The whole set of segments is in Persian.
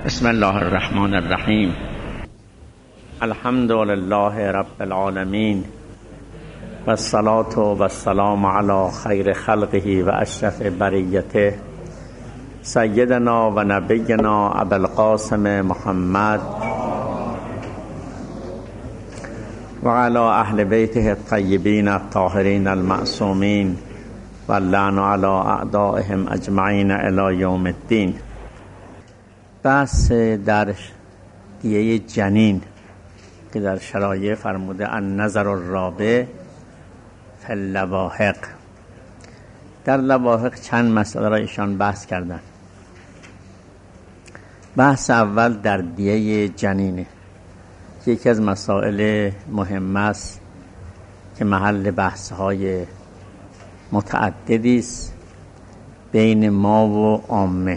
بسم الله الرحمن الرحیم. الحمد لله رب العالمین و الصلاة و السلام علی خیر خلقه و اشرف بریته سیدنا و نبینا ابوالقاسم محمد و علی اهل بیته الطیبین الطاهرین المعصومین و اللعن علی اعدائهم اجمعین الی یوم الدین. بحث در دیه جنین که در شرایع فرموده النظر الرابع فی اللواحق. در لواحق چند مسئله را ایشان بحث کردن. بحث اول در دیه جنینه که یکی از مسائل مهم است که محل بحث‌های متعددی است بین ما و عامه.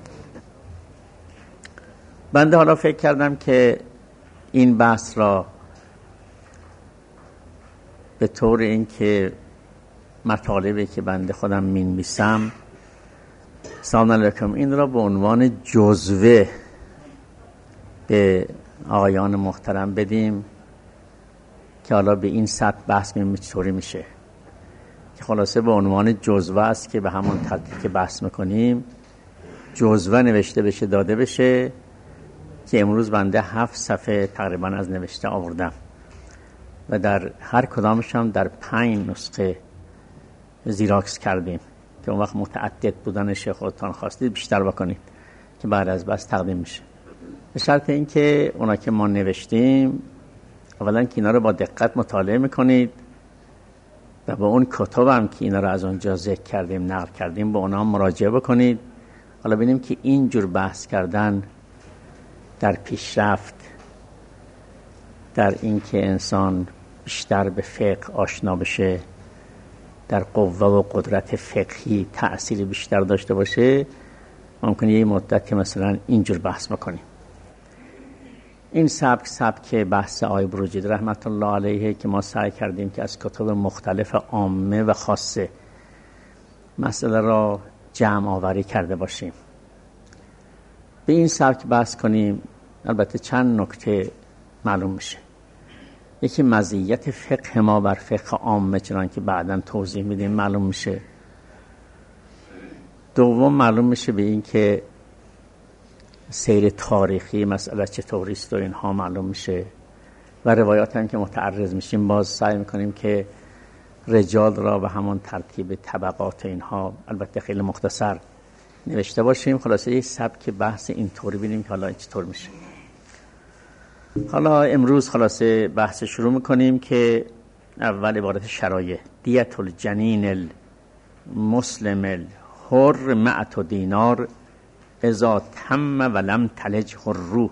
بنده حالا فکر کردم که این بحث را به طور اینکه مطالبی که بنده خودم می‌نویسم سلام علیکم این را به عنوان جزوه به آقایان محترم بدیم که حالا به این سطح بحث چطوری میشه، که خلاصه به عنوان جزوه است که به همون ترتیب که بحث میکنیم جزوه نوشته بشه داده بشه، که امروز بنده 7 صفحه تقریبا از نوشته آوردم و در هر کدامش هم در 5 نسخه زیراکس کردیم که اون وقت متعدد بودنش خودتان خواستید بیشتر بکنید که بعد از بس تقدیم میشه. به شرط اینکه اونا که ما نوشتیم اولا که اینا رو با دقت مطالعه میکنید و با اون کتب هم که اینا رو از اونجا ذکر کردیم نقل کردیم با اونا مراجعه بکنید. حالا ببینیم که این جور بحث کردن در پیشرفت، در این که انسان بیشتر به فقه آشنا بشه، در قوه و قدرت فقهی تأثیر بیشتر داشته باشه، ممکنه یه مدت که مثلا اینجور بحث بکنیم. این سبک بحث آقای بروجردی رحمت الله علیه که ما سعی کردیم که از کتب مختلف عامه و خاصه مسئله را جمع آوری کرده باشیم، به این سبک بحث کنیم. البته چند نکته معلوم میشه. یکی مزیت فقه ما بر فقه عامه چنان که بعداً توضیح میدیم معلوم میشه. دوم معلوم میشه به این که سیر تاریخی مسئله چطوری است و اینها معلوم میشه و روایات هم که متعرض میشیم باز سعی میکنیم که رجال را به همون ترتیب طبقات اینها البته خیلی مختصر نوشته باشیم. خلاصه یک سبک بحث اینطوری ببینیم که حالا چطور میشه. حالا امروز خلاصه بحث شروع میکنیم که اول عبارت شرایع. دیت الجنین المسلم الحر 100 دینار اذا تم ولم تلج الروح.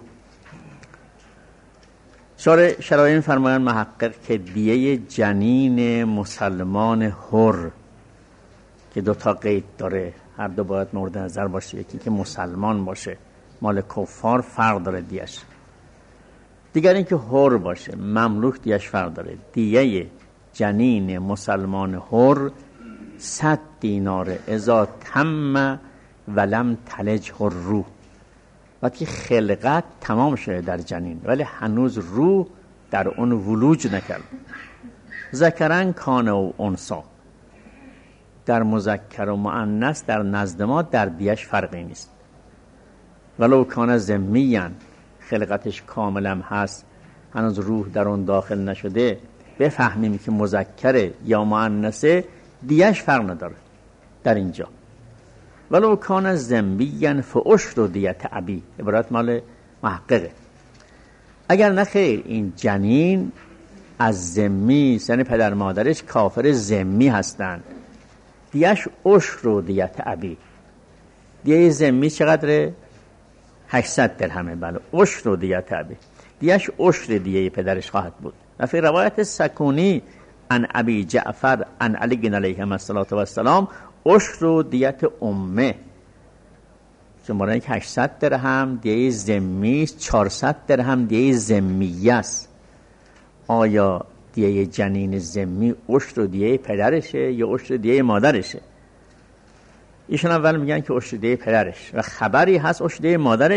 شرایع می‌فرمایند محقق که دیه جنین مسلمان حر که 2 تا قید داره، هر دو باید مورد نظر باشه، یکی که مسلمان باشه مال کفار فرق داره دیش، دیگر این که حر باشه مملوک دیش فرق داره. دیه جنین مسلمان حر 100 دینار اذا تم ولم تلج الروح. وقتی خلقت تمام شده در جنین ولی هنوز روح در اون ولوج نکرد. ذکرن کان و انثی، در مذکر و مؤنث در نزد ما در دیش فرقی نیست. ولو کان ذمیان، خلقتش کاملا هست هنوز روح در اون داخل نشده، بفهمیم که مذکره یا مؤنثه دیش فرق نداره در اینجا. ولو کان ذمیان فعشر دیت ابی، عبارت مال محققه. اگر نه خیر این جنین از ذمی یعنی پدر مادرش کافر ذمی هستند، دیش عشر دیت ابی. دیه ذمی چقدره؟ 800 درهمه. بله عشر دیت ابی، دیش عشر دیه پدرش خواهد بود. و فی روایت سکونی عن ابی جعفر عن علی علیه السلام عشر دیت امه، شماره 800 درهم دیه ذمی، 400 درهم دیه ذمیه است. آیا دیه جنین ذمی عشر دیه پدرشه یا عشر دیه مادرشه؟ ایشون اول میگن که عشر دیه پدرش و خبری هست عشر دیه مادرش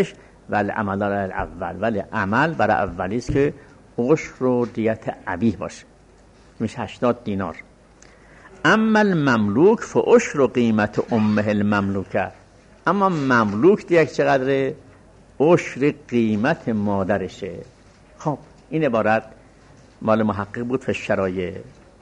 ولی عمل الاول، ولی عمل برای اولی است که عشر و دیت ابیه باشه، میشه 80 دینار. اما المملوک فعشر قیمت امه المملوکه، اما مملوک دیگه چقدره؟ عشر قیمت مادرشه. خب این عبارت مال محقق بود فی الشرایع.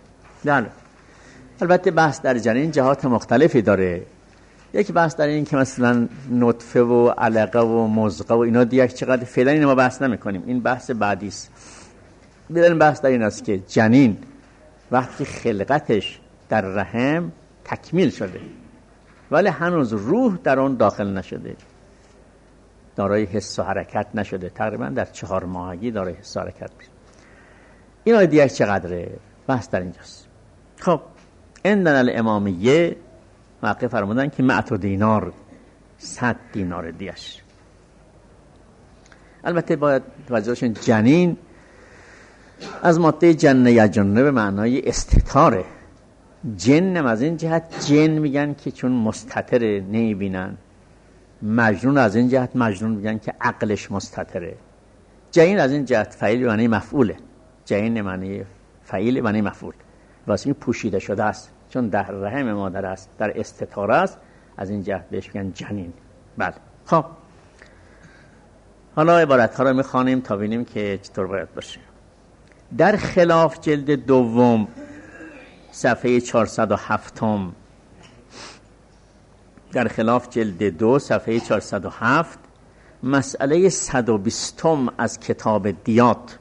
البته بحث در جنین جهات مختلفی داره. یک بحث در این که مثلا نطفه و علقه و مضغه و اینا دیگه چقدر، فعلا اینو ما بحث نمی کنیم، این بحث بعدی است. بیرون بحث در این است که جنین وقتی خلقتش در رحم تکمیل شده ولی هنوز روح در اون داخل نشده، دارای حس و حرکت نشده، تقریبا در 4 ماهگی دارای حس و حرکت میشه. اینا دیگه چقدره؟ بحث در اینجاست. خب عندنا الامامیه واقع فرمودن که 100 دینار، 100 دینار دیش. البته باید توجه باشین جنین از ماده جنه یجنه به معنای استتاره. جن از این جهت جن میگن که چون مستتره نمیبینن، مجنون از این جهت مجنون میگن که عقلش مستتره. جنین از این جهت فعیل معنی مفعوله، جنین معنی فعیل معنی مفعول، واسه این پوشیده شده است چون در رحم مادر است، در استتاره است، از این جهت بهش میگن جنین. بله. خب حالا عبارت ها رو میخوانیم تا ببینیم که چطور باید باشه. در خلاف جلد دوم صفحه 407، در خلاف جلد 2 صفحه 407 مسئله 120 از کتاب دیات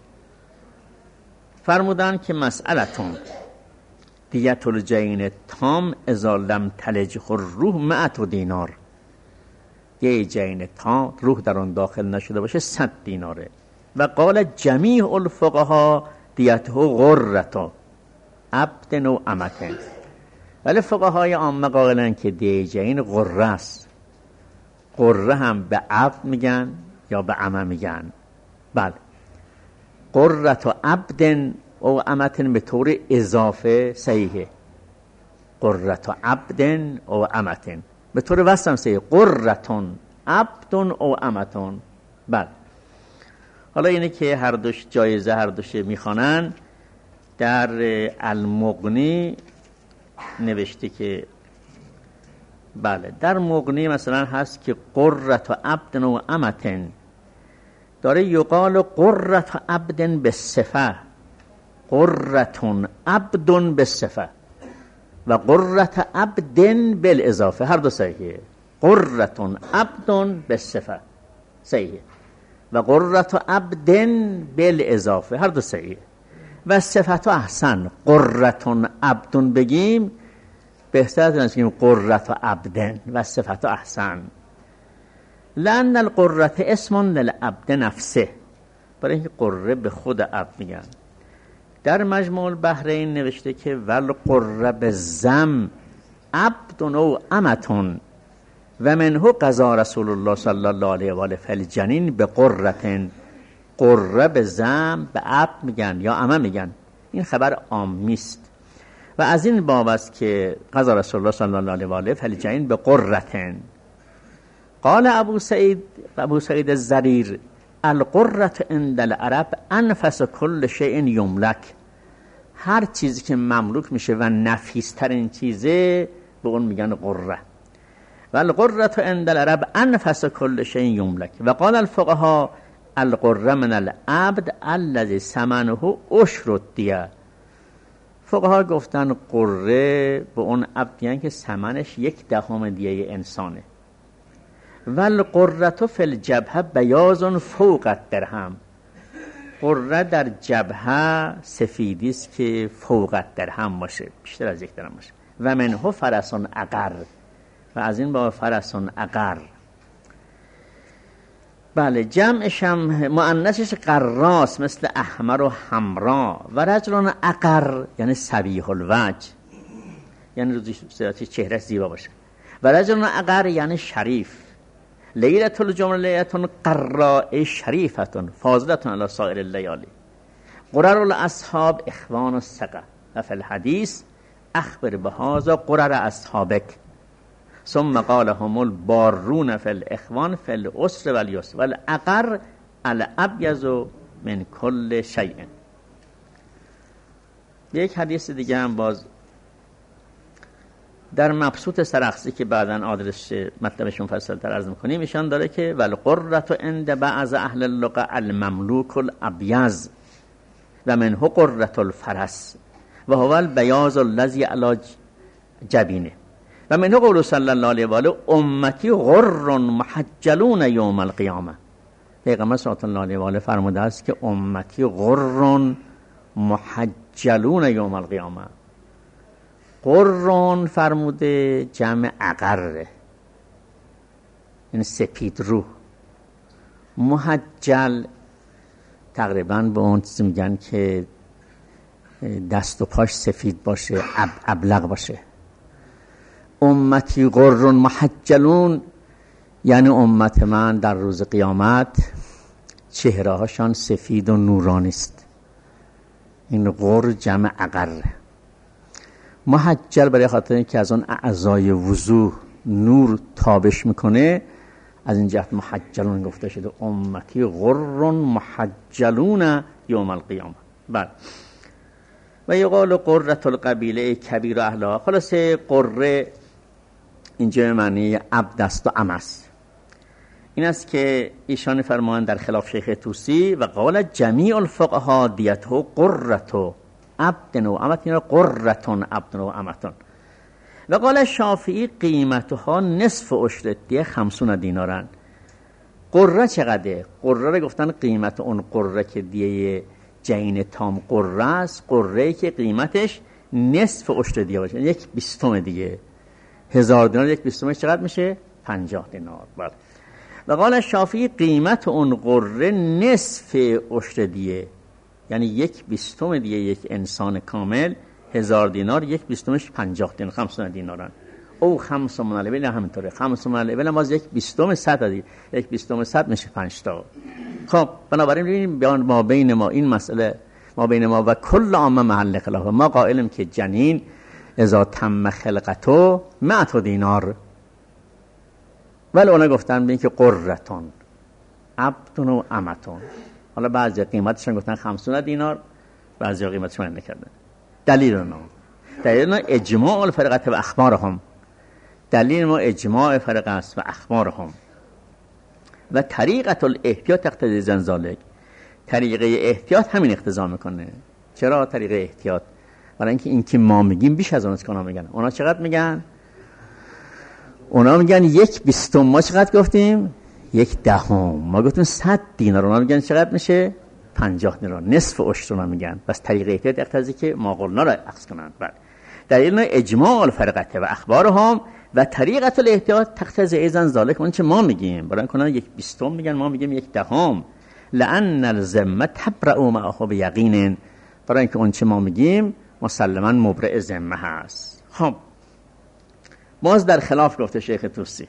فرمودن که مسئلتون دیت الجنین تام اذا لم تلج الروح 100 دینار، یه جنین تام روح در اون داخل نشده باشه 100 دیناره. و قال جمیع الفقها دیته غرة عبد و امة، ولی فقهای عامه قائلن که دیت جنین غره است. غره هم به عبد میگن یا به امه میگن. بله، غره عبد او امتن به طور اضافه صحیحه، قرة عبد او امتن به طور وصل صحیحه، قرة عبد او امتن. بله. حالا اینه که هر دوش جایزه هر دوش میخوانن. در المغنی نوشته که بله در مغنی مثلا هست که قرة عبد و امتن، داره یقال قرة عبد بالصفه، قرة عبد بالصفه و قرة عبد بالاضافه، هر دو صحیحه. قرة عبد بالصفه صحیحه و قرة عبد بالاضافه هر دو صحیحه. و صفت احسن قرة عبد بگیم بهتر از بگیم قرة عبد و صفت احسن، لأن القرة اسم للعبد نفسه، برای اینکه قره به خود عبد میگن. در مجموع البحرین نوشته که ول قره بالضم عبد و امتون و منه قضا رسول الله صلی الله علیه و آله فالجنین به قرة، قره به ضم به عبد میگن یا امه میگن. این خبر عامی است و از این باب است که قضا رسول الله صلی الله علیه و آله فالجنین به قرة. قال ابو سعید الزریر القرة عند العرب انفس کل شیء یملک، هر چیزی که مملوک میشه و نفیس ترین چیزه به اون میگن قره. و القرة عند العرب انفس کل شیء یملک. و قال الفقهاء القره من العبد الذي ثمنه عشر الدیه، فقها گفتن قره به اون عبدی که ثمنش 1/10 دیه انسانه. والقرة فی الجبهه بیاض فوق الدرهم، قره در جبهه سفیدی است که فوق الدرهم باشه، بیشتر از 1 درهم باشه. و منه فرس عقر، و از این با فرس عقر. بله، جمعش هم مؤنثش قراس مثل احمر و حمرا. و رجل عقر یعنی صبیح الوجه، یعنی روزی چهره زیبا باشه. و رجل عقر یعنی شریف. لیلة الجمله قراء شریفة فاضلة علی سائر اللیالی. قرر الاصحاب اخوان الثقه و فی الحدیث اخبر بهذا قرر اصحابک ثم قال هم البارون فی الاخوان فی العسر و الیسر و الاقر الابیض من کل شیء. یک حدیث دیگه هم باز در مبسوط سرخسی که بعداً آدرس مطلبش مفصل تر عرض می‌کنیم ایشان داره که والقرة عند بعض اهل اللغة المملوک الابیض و منه قرة الفرس و هو البیاض الذی علی جبینه و منه قول صلی الله علیه و آله امتی غر محجلون یوم القیامه. پیغمبر صلی الله علیه و آله فرموده است که امتی غر محجلون یوم القیامه. قرون فرموده جمع اقره، یعنی سپید رو. محجل تقریبا به اون چیزی میگن که دست و پاش سفید باشه، ابلق باشه. امتی غرون محجلون یعنی امت من در روز قیامت چهره هاشان سفید و نورانی است. این غر جمع اقره. محجل برای خاطر اینکه از اون اعضای وضوح نور تابش میکنه، از این جهت محجلون گفته شده. امتی غر محجلون یوم القیامه. بله. و یقال قرة القبیله کبیر اهلها. خلاصه قره اینجا معنی عبد است و ام است. این است که ایشان فرمان در خلاف شیخ طوسی و قال جمیع الفقها دیته قرة عبد و امتون قرة عبد و امتون. و قال شافعی قیمتها نصف عشر دیه 50 دینارن. قره چقدره؟ قره رو گفتن قیمت اون قره که دیه جین تام قره است، قره که قیمتش نصف عشر دیه باشه، یک بیستم دیگه. 1000 دینار یک بیستمش چقدر میشه؟ 50 دینار. بله. و قال شافعی قیمت اون قره نصف عشر دیه، یعنی یک بیستم دیگه یک انسان کامل 1000 دینار، یک بیستمش 50 دینار، 50 دینارن. او 5 من الابل همینطوره. 5 من الابل باز یک بیستم 100 دیگه، یک بیستم 100 میشه 5 تا. خب بنابراین ببینیم بیان ما بین ما این مسئله، ما بین ما و کل عامه محل خلاف. ما قائلیم که جنین اذا تم خلقتو 100 دینار، ولی اونا گفتن ببین که قرتون عبدون و امتون. حالا بعضی قیمتشون گفتن 50 دینار، بعضی قیمتشون من نکردن. دلیل ما اجماع الفرقه و اخبارهم. دلیل ما اجماع فرقه است و اخبارهم. و طریقه الاحتیاط تقتضی ذلک. طریقه احتیاط همین اقتضا میکنه. چرا طریقه احتیاط؟ برای اینکه این که ما میگیم بیش از اونست که اونا میگن. اونا چقدر میگن؟ اونا میگن یک بیستم، ما چقدر گفتیم؟ یک دهم. ما گفتیم 100 دینار. اونا میگن چقدر میشه؟ 50 دینار. نصف عشر اونا میگن. بس طریقه احتیاط اقتضی که ما قلنا را اخذ کنند. بله. دلیل اجماع الفرقه و اخبارهم و طریقه الاحتیاط تقتضی ایزن ذالک. اون چه ما میگیم، برای اینکه یک بیستم میگن، ما میگیم یک دهم. لان الذمه تبرأ معه بیقین. برای اینکه اون چه ما میگیم مسلما مبرئ ذمه هست. خب باز در خلاف گفته شیخ طوسی.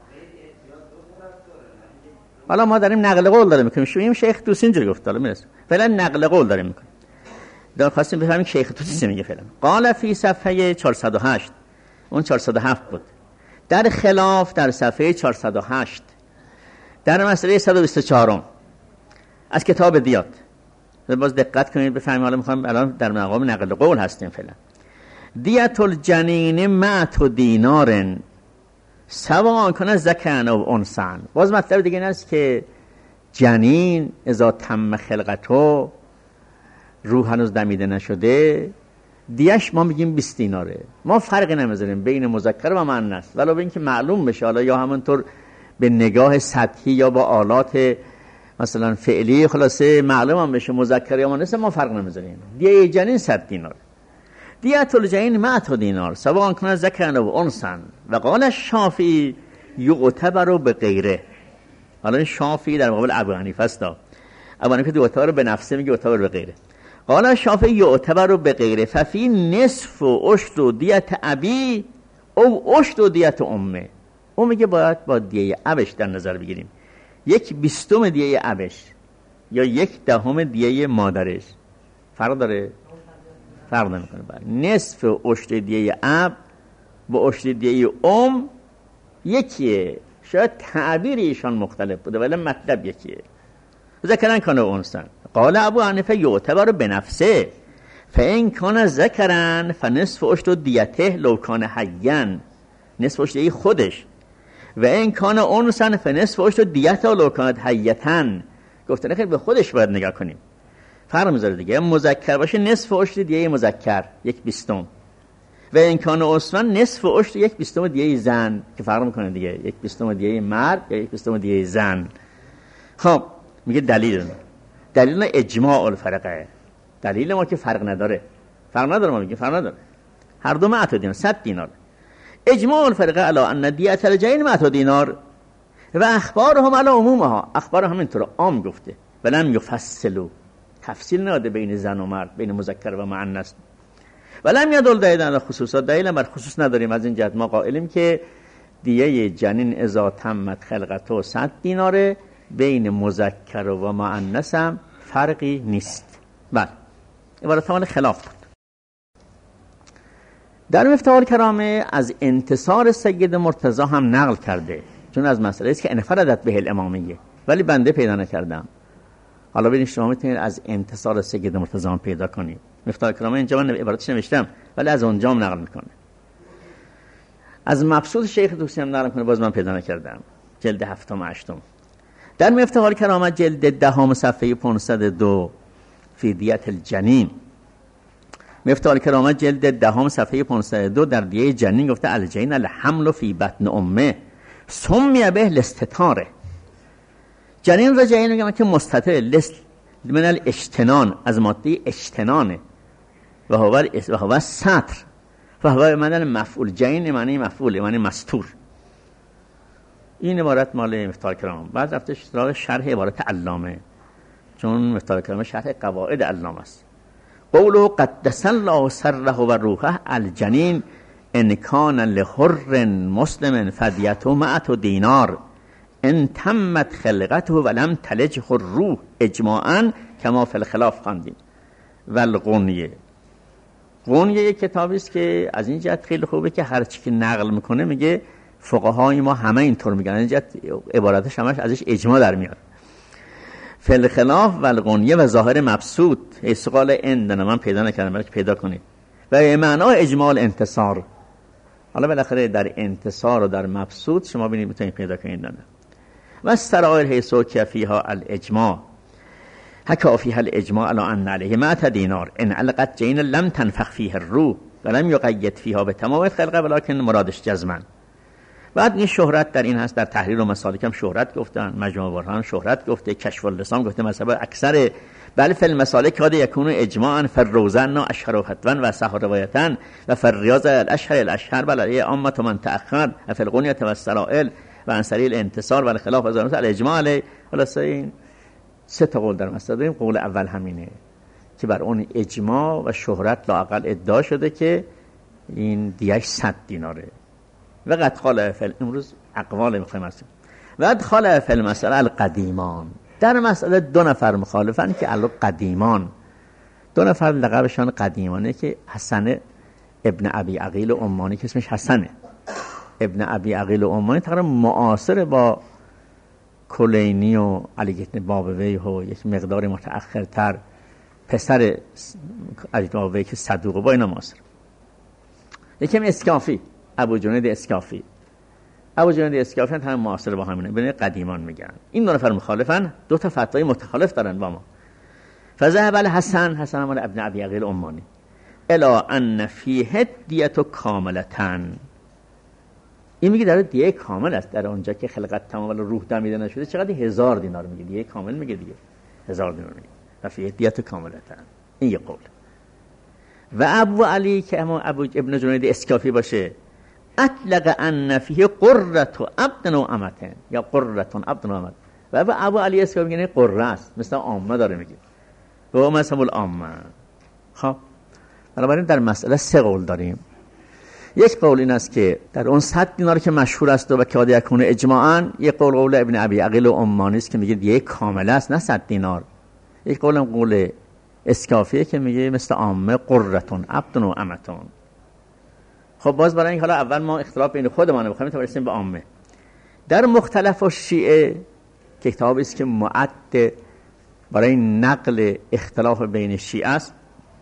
حالا ما داریم نقل قول داریم میکنیم. شما شیخ طوسی اینجوری گفت، حالا میرسیم فعلا نقل قول داریم میکنیم. در خواستیم بفهمیم شیخ طوسی میگه فعلا. قال فی صفحه 408، اون 407 بود. در خلاف در صفحه 408 در مسئله 124 از کتاب دیات. باز دقت کنید بفهمیم. حالا میخوام الان در مقام نقل قول هستیم فعلا. دیت الجنین 100 دینار سواء کان ذکرا او انثى. باز مطلب دیگه این است که جنین اذا تم خلقتو، روح هنوز دمیده نشده، دیش ما میگیم 20 دیناره. ما فرقی نمیذاریم بین مذکر و مؤنث، ولو به اینکه معلوم بشه حالا یا همونطور به نگاه سطحی یا با آلات مثلا فعلی خلاصه معلوم هم بشه مذکر یا مؤنث، ما فرق نمیذاریم. دیه جنین 100 دینار. دیت الجنین 100 دینار سواء کان ذکرا او انثى. و قال الشافعی یعتبر بغیره. حالا شافعی در مقابل ابو حنیفه است. ابو حنیفه یعتبر به نفسه میگه یعتبر بغیره. قال الشافعی یعتبر بغیره ففی نصف عشر دیت ابی او عشر دیت امه. اون میگه باید با دیه ابش در نظر بگیریم. یک بیستم دیه ابش یا یک دهم دیه مادرش فرق داره؟ فرق نمیکنه. نصف عشر دیه اب با عشر دیه یکیه، شاید تعبیر ایشان مختلف بوده ولی مطلب یکیه. ذکرن کان و انثى. قال ابو حنیفه یعتبر بنفسه فان کان ذکرن فنصف اشتر دیته لو کان حیا، نصف اشتر خودش، و این کان انثى فنصف اشتر دیته لو کانت حیتا. گفتن خیلی به خودش باید نگاه کنیم، فرق میذاره دیگه. مذکر باشه نصف اشتر دیه مذکر 1/20، و این کان انثى نصف اشتر 1/20 دیه زن، که فرق میکنه دیگه، 1/20 دیه مرد یا 1/20 دیه زن. خب میگه دلیل اجماع الفرقه، دلیل ما که فرق نداره، ما میگه فرق نداره، هر دو 100 دینار 100 دینار. اجماع الفرقه علی ان دیت الجنین 100 دینار و اخبارهم علی عمومها، اخبار همینطور عام گفته، ولم یفصلوا، تفصیل نداده بین زن و مرد، بین مذکر و مؤنث. ولم یدل دلیل علی خصوصات، دلیل بر خصوص نداریم. از این جهت ما قائلیم که دیه جنین اذا تمت خلقته 100 دیناره، بین مذکر و مؤنث هم فرقی نیست. بله، عبارت مال خلاف بود. در مفتاح الکرامه از انتصار سید مرتضی هم نقل کرده، چون از مسئله است که انفردت به الامامیه، ولی بنده پیدا نکردم. حالا ببینید شما میتونید از انتصار سید مرتضی هم پیدا کنید. مفتاح الکرامه اینجا من عبارتش نوشتم ولی از اونجا هم نقل میکنه. از مبسوط شیخ طوسی هم نقل میکنه، باز من پیدا نکردم. جلد 7 و 8. در مفتاح الکرامه جلد 10 صفحه 502 فی دیت الجنین، مفتاح الکرامه جلد 10 صفحه 502 در دیه جنین گفته الجنین الحمل فی بطن امه سمی به الاستتاره. جنین را جنین میگن که مستتر من الاجتنان، از ماده اجتنانه، و هو سطر، و هو معنی مفعول، جنین معنی مفعول، معنی مستور. این عبارت مال مفتاح الکرامه. بعد رفته سراغ شرح عبارت علامه، چون مفتاح الکرامه شرح قواعد علامه است. قوله قدس الله سره و روحه الجنین ان کان لحر مسلم فدیته 100 دینار ان تمت خلقته ولم تلجه الروح اجماعا کما فی الخلاف خواندیم. والغنیه، غنیه یک کتابی است که از این جهت خیلی خوبه که هر چی که نقل میکنه میگه فقهای ما همه اینطور میگن، این جهت عبارتش همش ازش اجماع در میاد. فی الخلاف والغنیه و ظاهر مبسوط اسقال اندن، من پیدا نکردم بلکه پیدا کنید. و معنا اجماع الانتصار، حالا بالاخره در انتصار و در مبسوط شما ببینید میتونید پیدا کنید. و السرائر حیث فیها الاجماع حکا فیها الاجماع علی ان علیه 100 دینار ان علقت جین لم تنفخ فیه الروح ولم یقید فیها به تمام خلقه ولکن مرادش جزما. بعد این شهرت در این هست، در تحریر و مسالک هم شهرت گفتن، مجموع برهان شهرت گفته، کشف اللسان گفته، مثلا اکثر بل فی المسالک کاد یکون اجماعا فروزن و اشهر فتوا و صح روایتا و فریاض الاشهر بل علیه عامه من تاخر فی الغنیه و السرائل و عن سریع الانتصار و الخلاف از الاجماع علیه. خلاص این 3 قول در مسئله داریم. قول اول همینه که بر اون اجماع و شهرت لااقل ادعا شده که این دیش 100 دیناره. و قد خالف امروز اقوال میخوایم هستیم. و قد خالف المسئله القدیمان، در مسئله 2 نفر مخالفن که الو قدیمان، 2 نفر لقبشان قدیمانه که حسن ابن ابی عقیل عمانی که اسمش حسنه. ابن ابی عقیل عمانی تقریبا معاصر با کلینی و علی ابن بابوی و یک مقدار متأخرتر پسر علی ابن بابوی که صدوق با اینا معاصر. یکم اسکافی، ابو جنید اسکافی، ابو جنید اسکافی هم معاصر با همینه، ببین قدیمان میگن. این 2 نفر مخالفن، 2 تا فتوای متخالف دارن با ما. فذهب الحسن مال ابن ابی عقیل عمانی الا ان فیه دیت کاملتن، این میگه در دیه کامل است، در اونجا که خلقت تمام ولی روح دمیده نشده چقدر 1000 دینار میگه، دیه کامل میگه دیگه 1000 دینار میگه و فیه دیت کاملتن. این یه قول. و ابو علی که اما ابو ابن جنید اسکافی باشه اطلق ان فیه قرة عبد و امه یا قرة عبد و امه، و ابو علی اسکافی میگه قرة است، مثل عامه داره میگه و هو مذهب العامه. خب بنابراین در مسئله 3 قول داریم. یک قول این است که در اون 100 دینار که مشهور است و کاد یکون اجماعاً، یک قول ابن ابی عقیل عمانی است که میگه دیگه کامل است نه 100 دینار. یک قول اسکافیه که میگه مثل عامه قرتون عبد و امتون. خب باز برای این حالا اول ما اختلاف بین خودمون بخوایم تا برسیم به عامه. در مختلف الشیعه که کتابی است که معد برای نقل اختلاف بین شیعه است،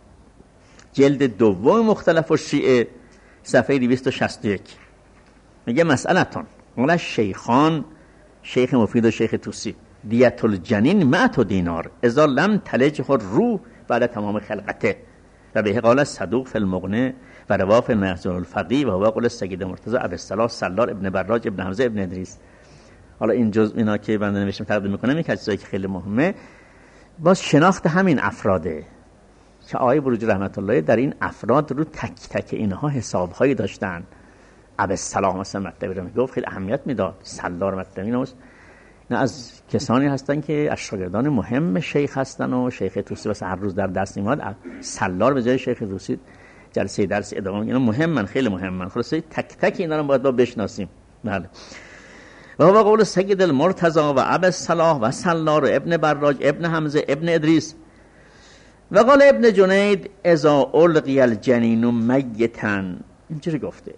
جلد دوم مختلف الشیعه صفحه 261 میگه مسئلتون قال شیخان، شیخ مفید و شیخ توسی، دیت الجنین 100 دینار اذا لم تلجه الروح بعد تمام خلقته و به قال صدوق فی المغنی و روا فی المحزون الفقیه و هو قول سید مرتضی ابی الصلاح سلار ابن براج ابن حمزه ابن ادریس. حالا این جزء اینا که بنده نوشتم تقدیم میکنم، یک چیزی که خیلی مهمه باز شناخت همین افراده که آقای بروجی رحمت الله در این افراد رو تک تک اینها حسابهایی داشتن. ابی الصلاح مثلا مطلبی رو میگفت خیلی اهمیت میداد، سلار مطلبی نه از کسانی هستن که از شاگردان مهم شیخ هستن و شیخ توسی واسه هر روز در درس میاد، سلار به جای شیخ توسی جلسه درس ادامه میگه. اینا مهمن، خیلی مهمن. خلاصه تک تک اینا رو باید بشناسیم. بله. و هو قول سید المرتضی و ابی الصلاح و سلار و ابن براج ابن حمزه ابن ادریس و قال ابن جنید اذا القی الجنین میتا، اینجوری گفته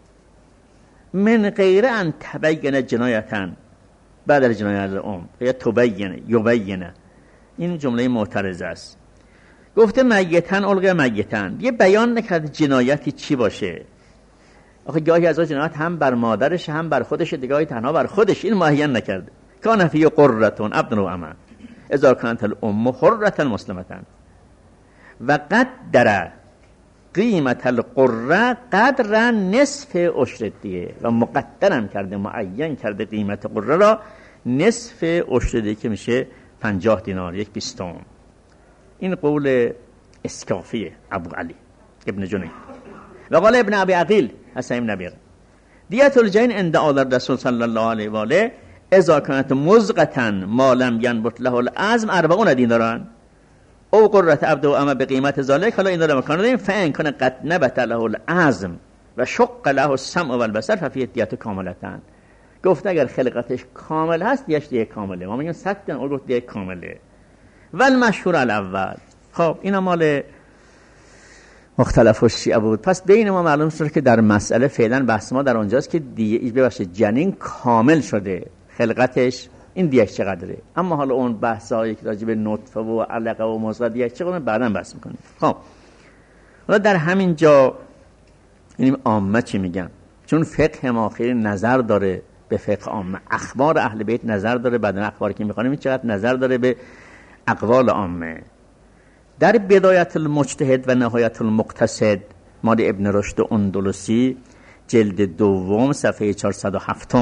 من غیر ان تبین جنایتا بعد از جنایت یا تبین یبین، این جمله معترضه است. گفته میتن القی میتن، یه بیان نکرد جنایتی چی باشه. آخه گاهی از جنایت هم بر مادرش هم بر خودش، دیگه تنها بر خودش، این معین نکرده. کان فی قرة ابن و اما اذا کانت الام حرة مسلمة و قدر قیمت القره قدر نصف عشر دیه، و مقدرم کرده، معین کرده قیمت قره را نصف عشر دیه که میشه 50 دینار، 1/20. این قول اسکافیه ابو علی ابن جنید. و قال ابن ابی عقیل حسین ابن ابی دیت الجین عند آل رسول صلی الله علیه و آله اذا كانت مزغتا ما لم ينبت له العظم 40 دینارن او قرة عبد و اما به قیمت ذالک. حالا این رو مکان داریم فان کن قد نبت له العظم و شق له السمع و البصر ففی دیت کاملتن. گفت اگر خلقتش کامل هست دیش دیه کامله، ما میگیم 100 دن، او گفت دیه کامله. ول مشهور الاول. خب اینا مال مختلف الشیعه بود. پس بین ما معلوم شد که در مسئله فعلا بحث ما در اونجاست که دیه ببخشید جنین کامل شده، خلقتش این دیگه چقدره. اما حالا اون بحثایی که راجع به نطفه و علقه و مضغه دیگه چقدر بعداً بحث می‌کنیم. خب حالا در همین جا این عامه چی میگن؟ چون فقه ما خیلی نظر داره به فقه عامه، اخبار اهل بیت نظر داره، بعداً اخباری که می‌خونیم این چقدر نظر داره به اقوال عامه. در بدایت المجتهد و نهایت المقتصد مال ابن رشد اندلسی جلد دوم صفحه 407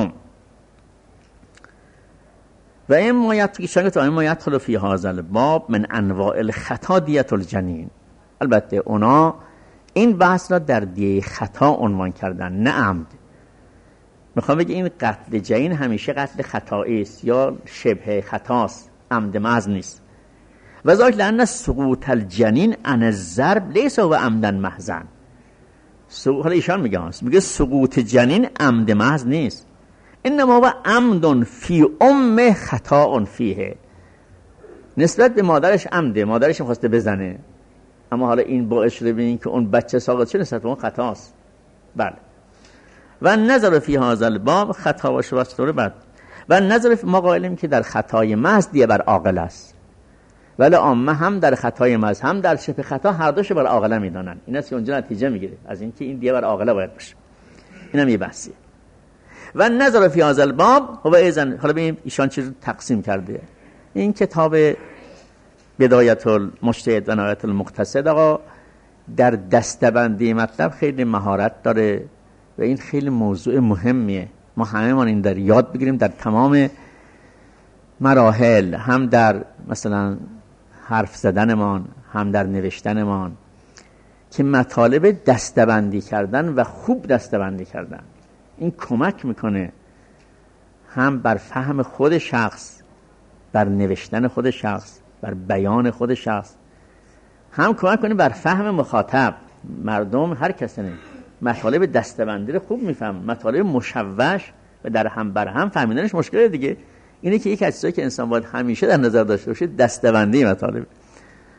و این ما یدخل فی هذا الباب من انواع الخطا دیت الجنین. البته اونا این بحث را در دیه خطا عنوان کردن، نه عمد. میخوام بگم این قتل جنین همیشه قتل خطایی است یا شبه خطاست، عمد محض نیست. و ذلک لأن سقوط الجنین عن الضرب لیس هو عمدا محضا. حالا ایشان میگه سقوط جنین عمد محض نیست، انما هو عمد فی ام خطا فیه. نسبت به مادرش عمده، مادرش خواسته بزنه، اما حالا این باعث شده ببینین که اون بچه ساقط شده، نسبت به اون خطاست. بله. و نظر فی هذا الباب خطا و شبهه بعد و نظر ما قائلیم که در خطای محض دیه بر عاقل است، ولی عامه هم در خطای محض هم در شبه خطا هر دوش بر عاقله میدانن. این است که اونجا نتیجه میگیره از اینکه این دیه بر عاقله باید باشه. اینم یه بحثیه. و نظر فی هذا الباب هو ایزن. حالا ببینیم ایشان چیز تقسیم کرده. این کتاب بدایت المجتهد و نهایت المقتصد آقا در دستبندی مطلب خیلی مهارت داره و این خیلی موضوع مهمیه. ما همه این در یاد بگیریم در تمام مراحل، هم در مثلا حرف زدنمان، هم در نوشتنمان، که مطالب دستبندی کردن و خوب دستبندی کردن این کمک میکنه هم بر فهم خود شخص، بر نوشتن خود شخص، بر بیان خود شخص، هم کمک کنه بر فهم مخاطب، مردم، هر کسی. مطالب دستبندی رو خوب میفهم، مطالب مشوش و در هم بر هم فهمیدنش مشکله دیگه. اینه که یک از چیزایی که انسان باید همیشه در نظر داشته باشه دستبندی مطالب.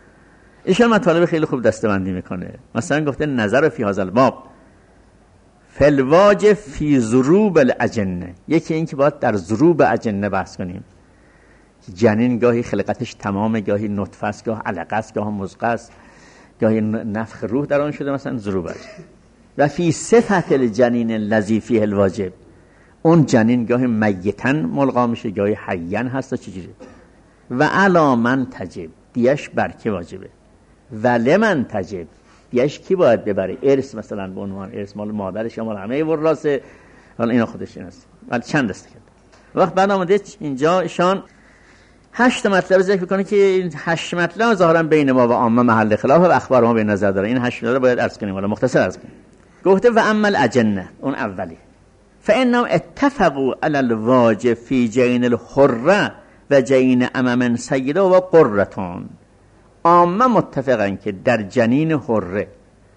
ایشان مطالب خیلی خوب دستبندی میکنه. مثلا گفته نظر فی هذا الباب فالواجب فی ضروب الاجنه، یکی این که باید در ضروب اجنه بحث کنیم. جنین گاهی خلقتش تمامه، گاهی نطفه است، گاه علقه است، گاه مضغه است، گاهی نفخ روح در آن شده، مثلا ضروب اجنه. و فی صفت الجنین الذی فیه الواجب، اون جنین گاهی میتن ملقا میشه، گاهی حیان هست. چجوری؟ و علی من تجب، دیش بر کی واجبه؟ و لمن تجب، دیش کی باید ببره؟ ارث مثلا به عنوان ارث مال مادرش یا مال همه وراثه، حالا اینا خودش این است. ولی چند دسته کرد. وقت بعد آمده اینجا ایشان 8 مطلب ذکر میکنه که این 8 مطلب ظاهرا بین ما و عامه محل خلاف و اخبار ما به نظر داره. این 8 مطلب باید عرض کنیم، ولی مختصر عرض کنیم. گفته و اما الاجنه، اون اولی، فانهم اتفقوا علی الواجب فی جین الحره و جین امم سیده و قرتون. عامه متفقن که در جنین حره،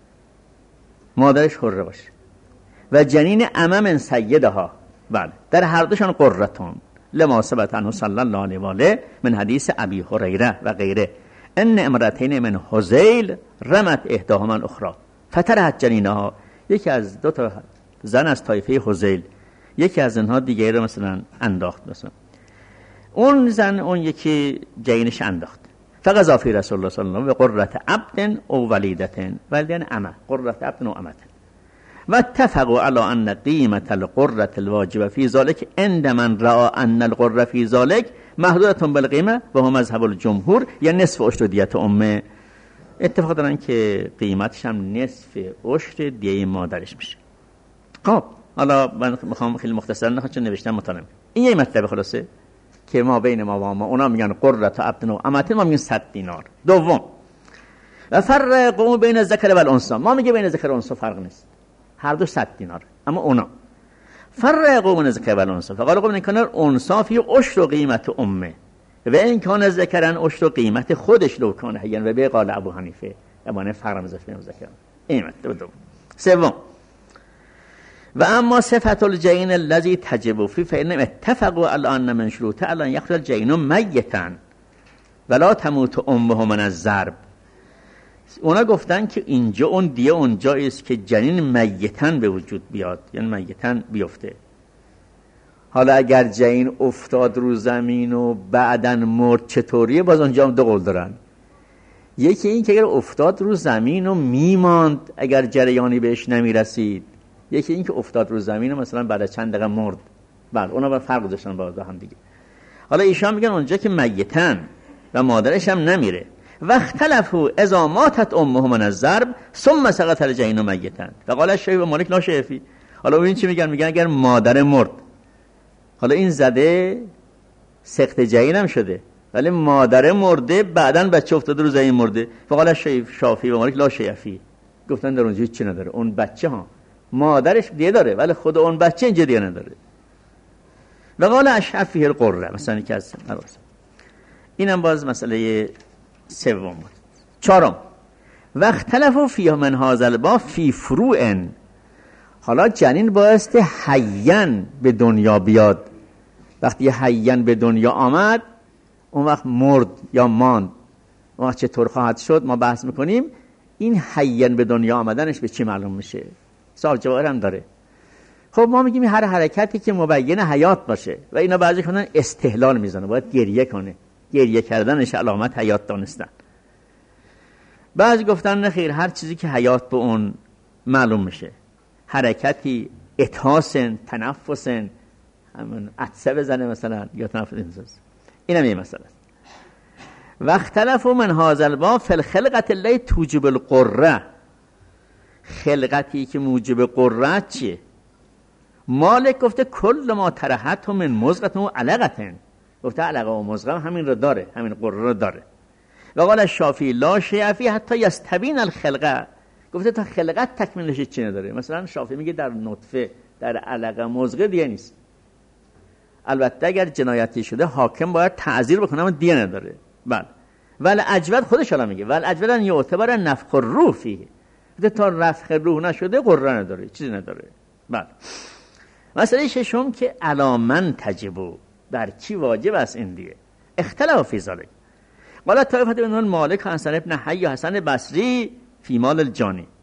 مادرش حره باشه، و جنین امم سیده ها، بله، در هر دوشان قرتون، لما ثبت عنه صلی الله علیه و آله من حدیث ابی هریره و غیره ان امرتین من هذیل رمت احداهما الاخرى فترحت جنینها. یکی از 2 تا زن از طایفه هذیل، یکی از اینها دیگه رو مثلا انداخت، مثلا اون زن اون یکی جنینش انداخت. فقضا فی رسول الله صلی الله علیه و قرة عبد او ولیدة ولدن امه، قرة عبد و امه. و اتفقوا علی ان قیمة القرة الواجبه فی ذلك عند من رأى ان القرة فی ذلك محدودة بالقیمه و هم مذهب الجمهور، یا نصف عشر دیت امه. اتفاق دارن که قیمتش هم نصف عشر دیه مادرش میشه. خب حالا من میخوام خیلی مختصرا نخوام چون نوشتم مطالعه. این یه مطلب خلاصه که ما بین ما و ما، اونا میگن قرة عبد و امه، ما میگن 100 دینار. دوم، و فرقوا بین الذکر و الانثی، ما میگه بین ذکر و انثی فرق نیست، هر دو 100 دینار. اما اونا فرقوا بین الذکر و الانثی فقالوا قوم کان الانثی فی عشر قیمت امه و این کان ذکرن عشر قیمت خودش لو کان حیان و به قال ابو حنیفه ابانه فرق مزفین و ذکر. این مطلب دوم. سوم، و اما صفت الجین الذی تجب فی فإنهم اتفقوا علی ان من شروط علی یخرج الجین میتا ولا تموت امه من الضرب. اونا گفتن که اینجا اون دیه اونجا است که جنین میتن به وجود بیاد، یعنی میتن بیفته. حالا اگر جنین افتاد رو زمین و بعدن مرد چطوریه؟ باز اونجا هم 2 قول دارن. یکی این که اگر افتاد رو زمین و میماند اگر جریانی بهش نمیرسید، یکی این که افتاد رو زمین و مثلا بعد چند دقیقه مرد. بعد اونا با فرق داشتن با هم دیگه. حالا ایشان میگن اونجا که میتن و مادرش هم نمیره. و اختلفوا اذا ماتت امه من الضرب ثم سقط الجنین میتا فقال الشیخ و مالک لا شیء فی. حالا این چی میگن؟ میگن اگر مادر مرد، حالا این زده سقط جنین هم شده ولی مادر مرده، بعدن بچه افتاده رو زمین مرده. فقال الشیخ شافعی و مالک لا شیء فی، گفتن در اونجا هیچ چی نداره. اون بچه ها مادرش دیگه داره ولی خود اون بچه اینجا دیگه نداره. و قال اشعف فیه القرة، مثلا که از اینم باز مسئله سوم بود. 4، و اختلفوا فیه من هذا الباب فی فروع. حالا جنین بایسته حیان به دنیا بیاد. وقتی حیان به دنیا آمد اون وقت مرد یا ماند، اون وقت چطور خواهد شد ما بحث میکنیم. این حیان به دنیا آمدنش به چی معلوم میشه؟ سوال جواب هم داره. خب ما میگیم هر حرکتی که مبین حیات باشه و اینا بعضی کنن استحلال میزنه، باید گریه کنه، گریه کردنش علامت حیات دانستن. بعضی گفتن نه خیر، هر چیزی که حیات به اون معلوم میشه، حرکتی، اتحاسن، تنفسن، همون عطسه بزنه مثلا یا تنفس انزاز، اینم یه مسئله است. و اختلفوا من هذا الباب فی الخلقة التي توجب القرة. خلقتی که موجب قرة چیه؟ مالک گفته کل ما ترحت من مزغة و علقة، گفته علقه و مزغه همین رو داره، همین قرة رو داره. و قال الشافعی لا شیء فی حتی یستبین الخلقه، گفته تا خلقت تکمیلش چی نداره. مثلا شافعی میگه در نطفه، در علقه، مزغه دیگه نیست. البته اگر جنایتی شده حاکم باید تعزیر بکنه اما دیگه نداره. بله. ولی اجود خودش الان میگه ولی اجود ان یعتبر نفخ الروح فیه، تا رفخ روح نشده قرة نداره، چیزی نداره. بله. مسئله ششم که علامن تجبو، در کی واجب است این دیگه. اختلاف فی ذلک. قال طائفه من مالک حسن ابن حی حسن بصری فی مال الجانی،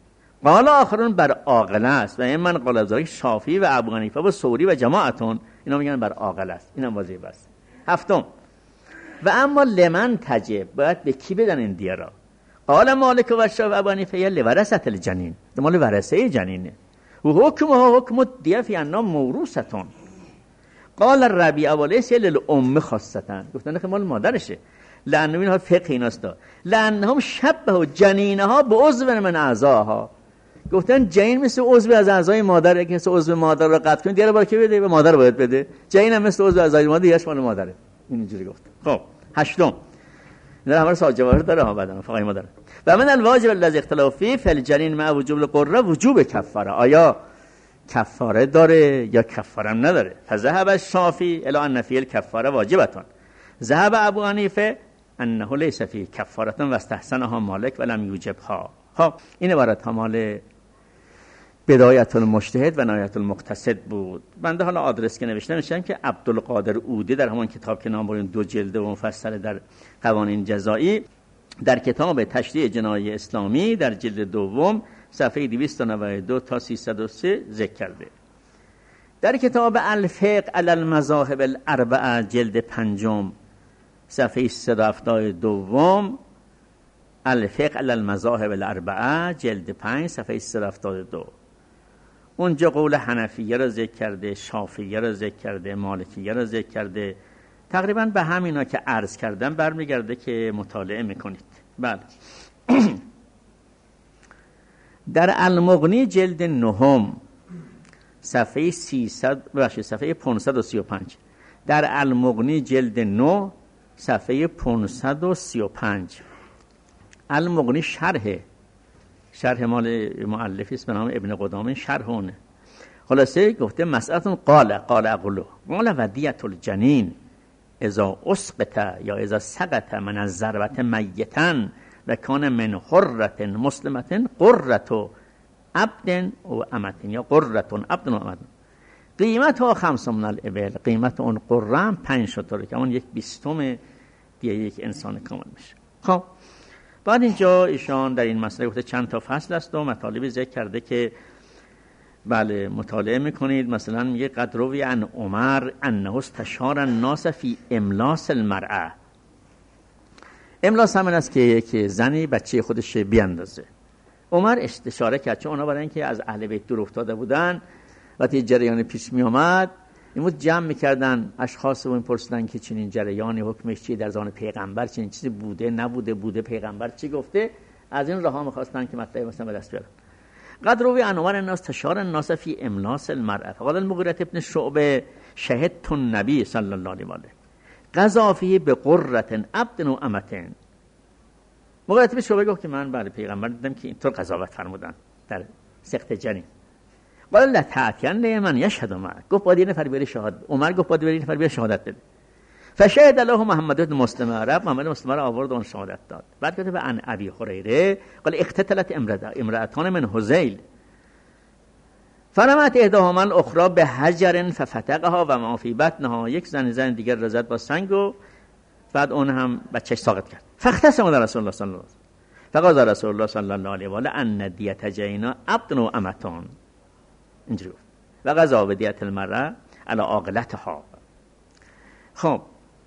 قال آخرون بر عاقل است و این من قال از شافعی و ابو حنیفه و ثوری و جماعتون اینا میگن بر عاقل است. اینم واضحه. بس هفتم و اما لمن تجب، باید به کی بدن این دیه را؟ قال مالک و شافعی و ابو حنیفه لورثه الجنین، مال ورثه جنینه. و حکم دیه فی انا موروثتون. قال الربیع ولیس للام خاصه، گفتن که مال مادرشه. لانه اینها فقه ایناست، لانهم شبه جنینها به عضو من اعضاها. گفتن جنین مثل عضو از اعضای مادره، که مثل عضو مادر رو قطع کنی دیگه باید که بده، به مادر باید بده. جنین هم مثل عضو اعضای مادر دیگه مال مادره. اینجوری گفت. خب هشتم در همه سال جواهر داره ها، بعدن فقای مادر. و من الواجب الذی اختلاف فی فالجنین مع وجوب القرة وجوب کفاره، آیا کفاره داره یا کفاره هم نداره؟ فذهب الشافعی الی ان فی الکفاره واجبتون، ذهب ابو حنیفه انه لیس فی کفاره و استحسنها مالک ولم یوجبها. خب این عبارت ها مال بدایت المجتهد و نهایت المقتصد بود. بنده حالا آدرس که نوشته میشم که عبدالقادر عودی در همون کتاب که نام برین 2 جلد و مفصل در قوانین جزایی، در کتاب تشریع جنایی اسلامی در جلد دوم صفحه 292 تا 303 ذکر کرده. در کتاب الفقه علی المذاهب الاربعه جلد 5 صفحه 372، الفقه علی المذاهب الاربعه جلد 5 صفحه 372، اونجا قول حنفیه را ذکر کرده، شافعیه را ذکر کرده، مالکیه را ذکر کرده. تقریبا به همینا که عرض کردم برمیگرده که مطالعه میکنید. بله. در المغنی جلد 9 صفحه 535، در المغنی جلد 9 صفحه 535. المغنی شرح مال مؤلفی است به نام ابن قدامه، شرح اونه. خلاصه گفته مسئلتون قال اقولو قال ودیت الجنین اذا اسقط یا اذا سقط من الضربه میتا و کان من حرة مسلمة قرة عبد و امة یا قرة عبد و امة قیمتها 5 من الابل، قیمت اون قره 5 شتر که اون 1/20 دیگه یک انسان کامل میشه. خب بعد اینجا ایشان در این مسئله گفته چند تا فصل است و مطالبی ذکر کرده که بله مطالعه میکنید. مثلا میگه قد روی عن عمر انه استشار الناس فی املاس المرأه. املاس همین است که یک زنی بچه خودش بیاندازه. عمر استشاره کرد، چون اونا برای اینکه از اهل بیت دور افتاده بودن وقتی جریان پیش می اومد این جمع میکردن اشخاص رو میپرسیدن که چنین جریانی حکمش چیه، در زمان پیغمبر چنین چیزی بوده نبوده، پیغمبر چی گفته. از این راه میخواستن که مطلب مثلا به دست بیارن. قد روی عن عمر الناس تشار الناس فی املاس المرأه فقال المغیرة ابن شعبه شهدت النبی صلی الله علیه و آله قضا فیه بقرة عبد و امة. مغیرة ابن شعبه گفت که من بعد پیغمبر دیدم که اینطور قضاوت فرمودن در سقط جنین. قال لا تأتین من یشهد معک، گفت باید یه نفر بری شهادت. عمر گفت باید یه نفر بری شهادت بده. فشهد الله محمد بن مسلم عرب، محمد مسلم را آورد اون شهادت داد. بعد گفت عن ابی هریره قال اختتلت امرأتان من هذیل فرمت احداهما الاخرى بحجر ففتقها و ما فی بطنها، یک زن دیگر را زد با سنگ و بعد اون هم بچه‌ش ساقط کرد. فاختصم رسول الله صلی الله علیه و آله فقال رسول الله صلی الله علیه و آله ان دیت جینا عبد و امتان، اینجوری گفت و قضا به دیت المرأه علی عاقلتها. خب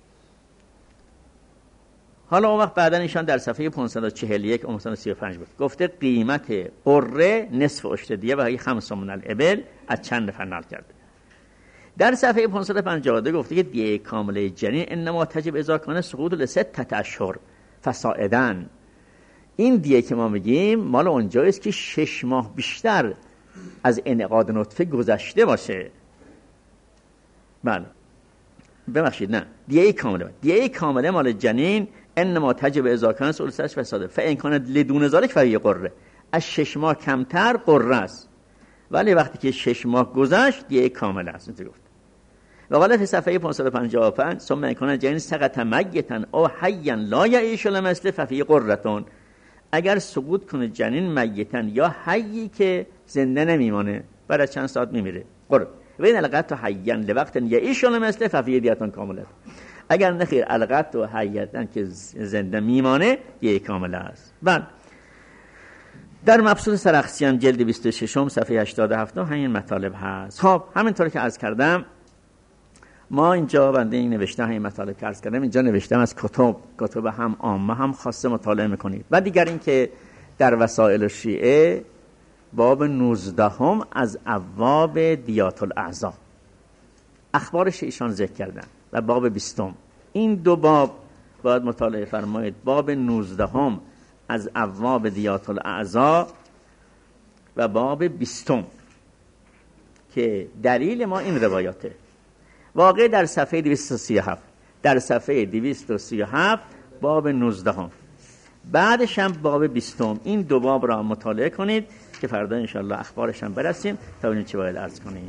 حالا اون وقت بعدا ایشان در صفحه 541 و 535 بود گفته قیمت قره نصف اشت دیه و 5 من الابل از چند نفر نقل کرده. در صفحه 552 گفته که دیه کامله جنین انما تجب اذا کان سقوط لسته اشهر فصاعدا. این دیه که ما میگیم مال اونجاییست که 6 ماه بیشتر از انعقاد نطفه گذشته باشه. بله ببخشید نه، دیه کامله مال جنین انما تجب اذا کان ثلثش فساده فان کان لدون ذلک فهی قره، از 6 ماه کمتر قره است، ولی وقتی که 6 ماه گذشت دیه کامل است. اینطور گفت. و قال فی صفحه 555 ثم ان کان جنین سقط میتا او حیا لا یعیش لمثل ففی قره، اگر سقوط کنه جنین میتا یا حیی که زنده نمیمانه بعد از چند ساعت میمیره قره. و این القت حیا لوقت یعیش لمثل ففی دیتون کامله، اگر نخیر القت و حیاتن که زنده میمانه یک کامل است. بعد در مبسوط سرخسیان جلد 26 صفحه 87 همین مطالب هست. خب همینطور که عرض کردم ما اینجا بنده این نوشته همین مطالب که عرض کردم اینجا نوشتم از کتب هم عامه هم خاصه مطالعه میکنید. و دیگر این که در وسائل شیعه باب 19 از ابواب دیات الاعضا اخبارش ایشان ذکر کردن و باب 20 این دو باب باید مطالعه فرمایید. باب 19 از ابواب دیات الاعضا و باب 20 که دلیل ما این روایاته. واقع در صفحه 237 در صفحه 237 باب 19 بعدش هم باب 20 این دو باب را مطالعه کنید که فردا انشاءالله اخبارش هم برسیم تا ببینیم چی باید عرض کنیم.